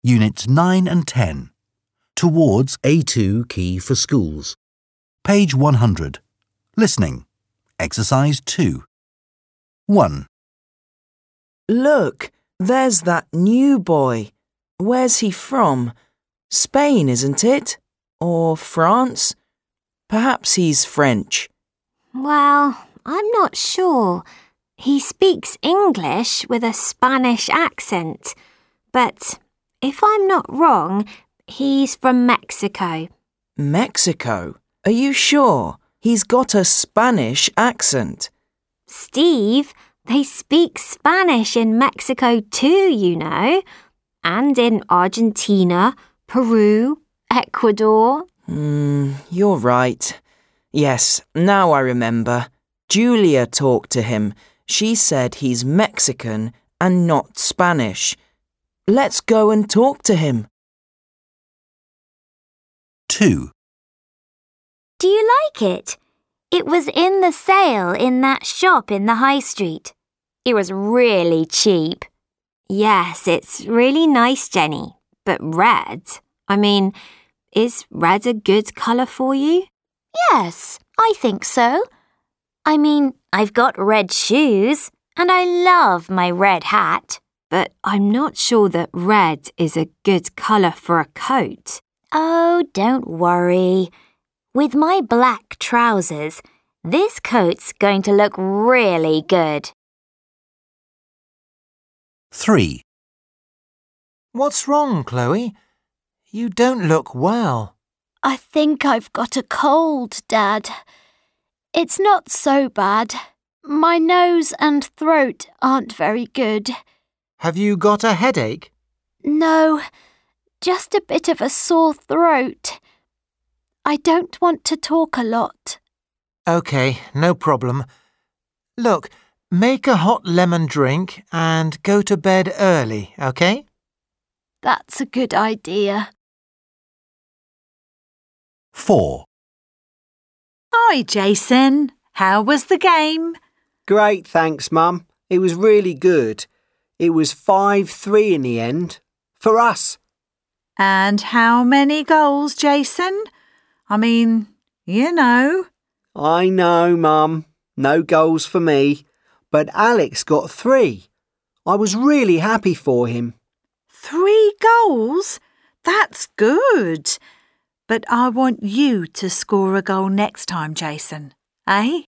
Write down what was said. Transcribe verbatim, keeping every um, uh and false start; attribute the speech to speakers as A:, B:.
A: Units nine and ten. Towards A two key for schools. Page one hundred. Listening. Exercise two. one.
B: Look, there's that new boy. Where's he from? Spain, isn't it? Or France? Perhaps he's French.
C: Well, I'm not sure. He speaks English with a Spanish accent. But if I'm not wrong, he's from Mexico.
B: Mexico? Are you sure? He's got a Spanish accent.
C: Steve, they speak Spanish in Mexico too, you know. And in Argentina, Peru, Ecuador.
B: Hmm, you're right. Yes, now I remember. Julia talked to him. She said he's Mexican and not Spanish. Let's go and talk to him.
A: two.
C: Do you like it? It was in the sale in that shop in the high street. It was really cheap. Yes, it's really nice, Jenny. But red, I mean, is red a good colour for you? Yes, I think so. I mean, I've got red shoes and I love my red hat. But I'm not sure that red is a good colour for a coat. Oh, don't worry. With my black trousers, this coat's going to look really good.
A: three.
D: What's wrong, Chloe? You don't look well.
E: I think I've got a cold, Dad. It's not so bad. My nose and throat aren't very good.
D: Have you got a headache?
E: No, just a bit of a sore throat. I don't want to talk a lot.
D: OK, no problem. Look, make a hot lemon drink and go to bed early, OK?
E: That's a good idea.
A: four.
F: Hi, Jason. How was the game?
G: Great, thanks, Mum. It was really good. It was five three in the end. For us.
F: And how many goals, Jason? I mean, you know.
G: I know, Mum. No goals for me. But Alex got three. I was really happy for him.
F: Three goals? That's good. But I want you to score a goal next time, Jason. Eh?